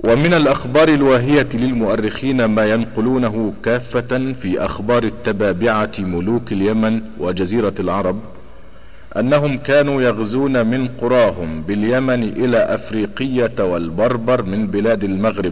ومن الأخبار الواهية للمؤرخين ما ينقلونه كافة في أخبار التبابعة ملوك اليمن وجزيرة العرب، أنهم كانوا يغزون من قراهم باليمن إلى أفريقية والبربر من بلاد المغرب،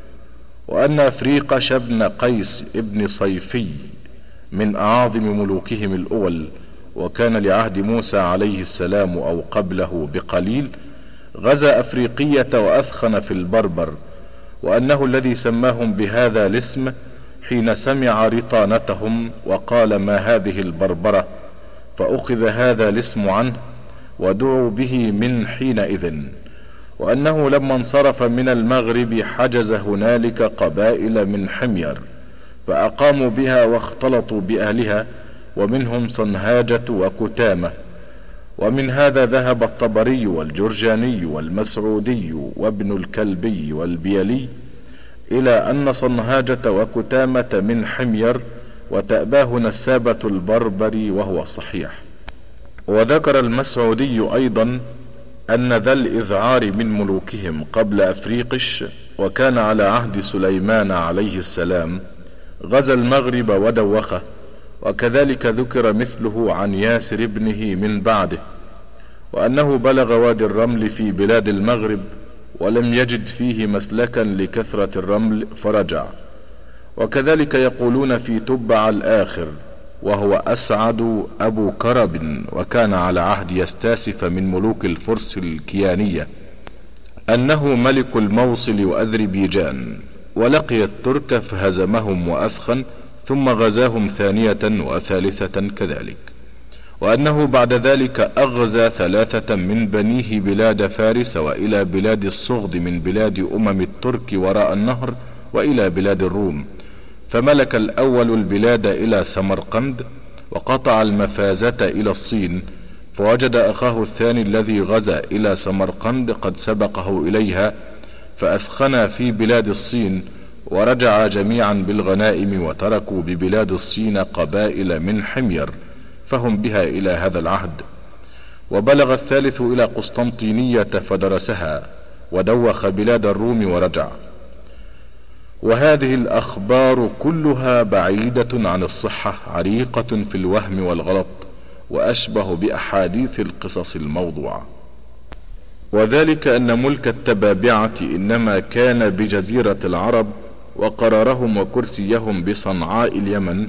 وأن أفريقش بن قيس ابن صيفي من أعاظم ملوكهم الأول، وكان لعهد موسى عليه السلام أو قبله بقليل، غزا أفريقية وأثخن في البربر، وأنه الذي سماهم بهذا الاسم حين سمع رطانتهم وقال: ما هذه البربرة؟ فأخذ هذا الاسم عنه ودعوا به من حينئذ. وأنه لما انصرف من المغرب حجز هنالك قبائل من حمير فأقاموا بها واختلطوا بأهلها، ومنهم صنهاجة وكتامة. ومن هذا ذهب الطبري والجرجاني والمسعودي وابن الكلبي والبيلي إلى أن صنهاجة وكتامة من حمير، وتأباه نسابة البربر وهو الصحيح. وذكر المسعودي أيضا أن ذا الإذعار من ملوكهم قبل أفريقش، وكان على عهد سليمان عليه السلام، غزا المغرب ودوخه. وكذلك ذكر مثله عن ياسر ابنه من بعده، وأنه بلغ وادي الرمل في بلاد المغرب ولم يجد فيه مسلكا لكثرة الرمل فرجع. وكذلك يقولون في تبع الآخر وهو أسعد أبو كرب، وكان على عهد يستاسف من ملوك الفرس الكيانية، أنه ملك الموصل وأذربيجان، ولقي الترك فهزمهم وأثخن، ثم غزاهم ثانية وثالثة كذلك. وأنه بعد ذلك أغزى 3 من بنيه بلاد فارس وإلى بلاد الصغد من بلاد الترك وراء النهر وإلى بلاد الروم، فملك الأول البلاد إلى سمرقند، وقطع المفازة إلى الصين، فوجد أخاه الثاني الذي غزا إلى سمرقند قد سبقه إليها، فأثخنا في بلاد الصين، ورجع جميعا بالغنائم، وتركوا ببلاد الصين قبائل من حمير فهم بها إلى هذا العهد. وبلغ الثالث إلى قسطنطينية فدرسها، ودوخ بلاد الروم ورجع. وهذه الأخبار كلها بعيدة عن الصحة، عريقة في الوهم والغلط، وأشبه بأحاديث القصص الموضوعة. وذلك أن ملك التبابعة إنما كان بجزيرة العرب، وقرارهم وكرسيهم بصنعاء اليمن.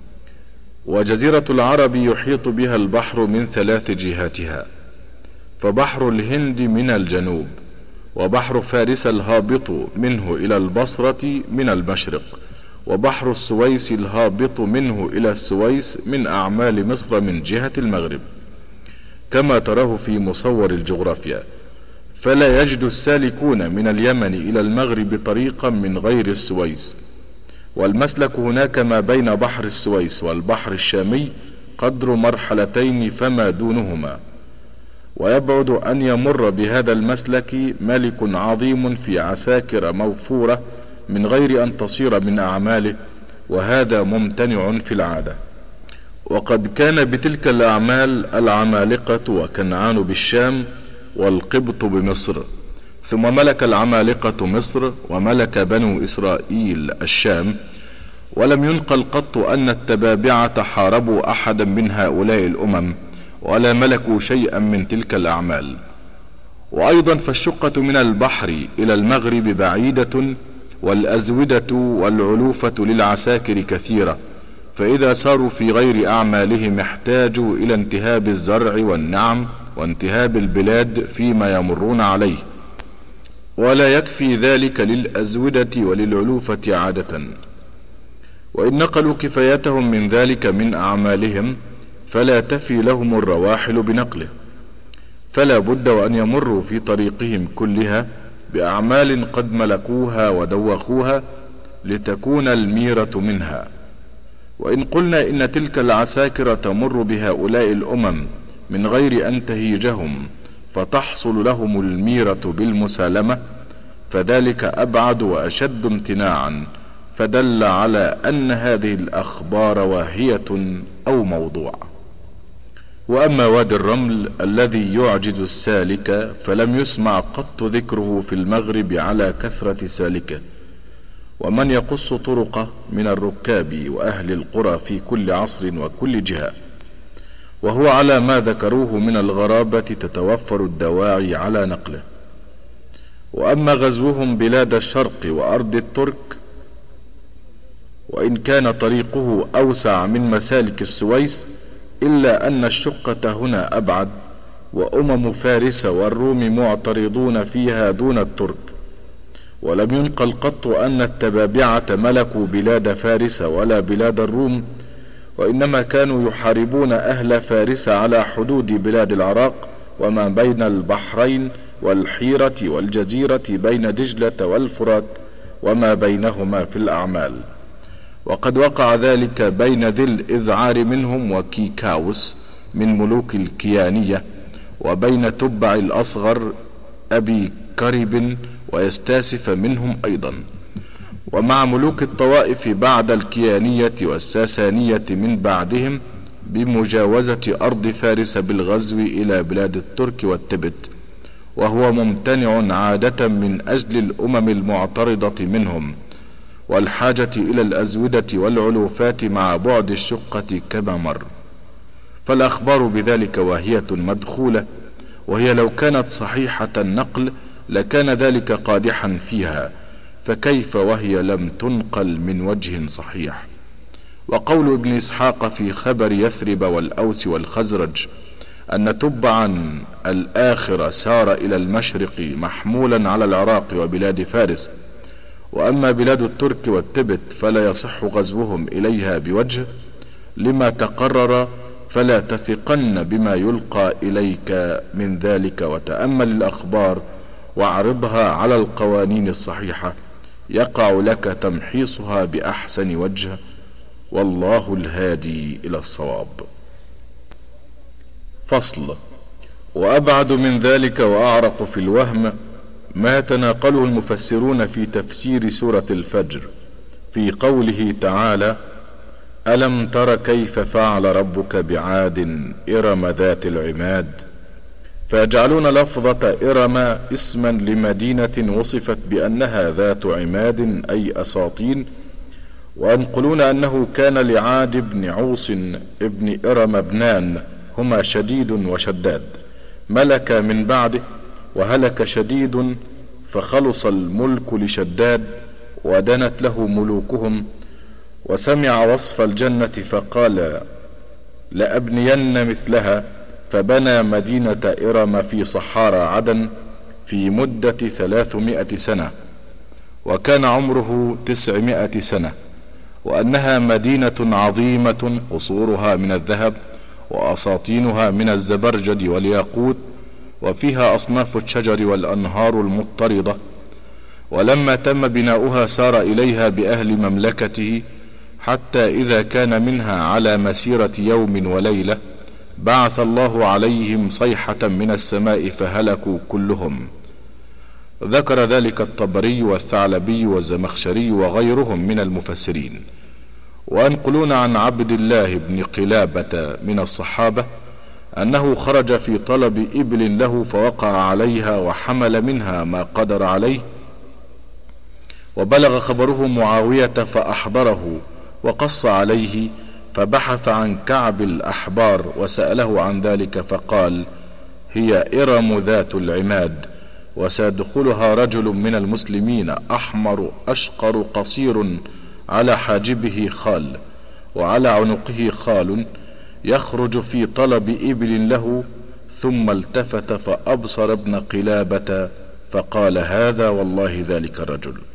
وجزيرة العرب يحيط بها البحر من 3 جهاتها، فبحر الهند من الجنوب، وبحر فارس الهابط منه إلى البصرة من المشرق، وبحر السويس الهابط منه إلى السويس من أعمال مصر من جهة المغرب، كما تراه في مصور الجغرافيا. فلا يجد السالكون من اليمن إلى المغرب طريقا من غير السويس، والمسلك هناك ما بين بحر السويس والبحر الشامي قدر مرحلتين فما دونهما. ويبعد أن يمر بهذا المسلك ملك عظيم في عساكر موفورة من غير أن تصير من أعماله، وهذا ممتنع في العادة. وقد كان بتلك الأعمال العمالقة وكنعان بالشام، والقبط بمصر، ثم ملك العمالقة مصر، وملك بنو إسرائيل الشام. ولم ينقل قط أن التبابعة حاربوا أحدا من هؤلاء الأمم، ولا ملكوا شيئا من تلك الأعمال. وأيضا فالشقة من البحر إلى المغرب بعيدة، والأزودة والعلوفة للعساكر كثيرة، فإذا ساروا في غير أعمالهم احتاجوا إلى انتهاب الزرع والنعم وانتهاب البلاد فيما يمرون عليه، ولا يكفي ذلك للأزودة وللعلوفة عادة. وإن نقلوا كفايتهم من ذلك من أعمالهم فلا تفي لهم الرواحل بنقله، فلا بد وأن يمروا في طريقهم كلها بأعمال قد ملكوها ودوخوها لتكون الميرة منها. وإن قلنا إن تلك العساكر تمر بهؤلاء الأمم من غير أن تهيجهم فتحصل لهم الميرة بالمسالمة، فذلك أبعد وأشد امتناعا، فدل على أن هذه الأخبار واهية أو موضوع. وأما وادي الرمل الذي يعجز السالك فلم يسمع قط ذكره في المغرب على كثرة سالكه، ومن يقص طرقه من الركاب وأهل القرى في كل عصر وكل جهة، وهو على ما ذكروه من الغرابة تتوفر الدواعي على نقله. وأما غزوهم بلاد الشرق وأرض الترك، وإن كان طريقه أوسع من مسالك السويس، إلا أن الشقة هنا أبعد، وأمم فارس والروم معترضون فيها دون الترك. ولم ينقل قط أن التبابعة ملكوا بلاد فارس ولا بلاد الروم، وإنما كانوا يحاربون أهل فارس على حدود بلاد العراق وما بين البحرين والحيرة والجزيرة بين دجلة والفرات وما بينهما في الأعمال. وقد وقع ذلك بين ذي الإذعار منهم وكيكاوس من ملوك الكيانية، وبين تبع الأصغر أبي كرب ويستاسف منهم أيضا، ومع ملوك الطوائف بعد الكيانية والساسانية من بعدهم، بمجاوزة أرض فارس بالغزو إلى بلاد الترك والتبت، وهو ممتنع عادة من أجل الأمم المعترضة منهم والحاجة إلى الأزودة والعلوفات مع بعد الشقة كما مر. فالأخبار بذلك واهية مدخولة، وهي لو كانت صحيحة النقل لكان ذلك قادحا فيها، فكيف وهي لم تنقل من وجه صحيح؟ وقول ابن إسحاق في خبر يثرب والأوس والخزرج أن تبعا الآخر سار إلى المشرق محمولا على العراق وبلاد فارس، وأما بلاد الترك والتبت فلا يصح غزوهم إليها بوجه، لما تقرر، فلا تثقن بما يلقى إليك من ذلك، وتأمل الأخبار واعرضها على القوانين الصحيحة، يقع لك تمحيصها بأحسن وجه، والله الهادي إلى الصواب. فصل. وأبعد من ذلك وأعرق في الوهم ما تناقله المفسرون في تفسير سورة الفجر في قوله تعالى: ألم تر كيف فعل ربك بعاد إرم ذات العماد، فيجعلون لفظة إرم اسما لمدينة وصفت بأنها ذات عماد أي أساطين، وينقلون أنه كان لعاد بن عوص ابن إرم ابنان هما شديد وشداد، ملك من بعده وهلك شديد، فخلص الملك لشداد ودنت له ملوكهم، وسمع وصف الجنة فقال: لأبنين مثلها، فبنى مدينة إرم في صحارى عدن في مدة 300 سنة، وكان عمره 900 سنة، وأنها مدينة عظيمة، قصورها من الذهب وأساطينها من الزبرجد والياقوت، وفيها أصناف الشجر والأنهار المضطردة. ولما تم بناؤها سار إليها بأهل مملكته، حتى إذا كان منها على مسيرة يوم وليلة بعث الله عليهم صيحة من السماء فهلكوا كلهم. ذكر ذلك الطبري والثعلبي والزمخشري وغيرهم من المفسرين. وينقلون عن عبد الله بن قلابة من الصحابة أنه خرج في طلب إبل له فوقع عليها وحمل منها ما قدر عليه، وبلغ خبره معاوية فأحضره وقص عليه، فبحث عن كعب الأحبار وسأله عن ذلك فقال: هي إرم ذات العماد، وسيدخلها رجل من المسلمين أحمر أشقر قصير على حاجبه خال وعلى عنقه خال، يخرج في طلب إبل له. ثم التفت فأبصر ابن قلابة فقال: هذا والله ذلك الرجل.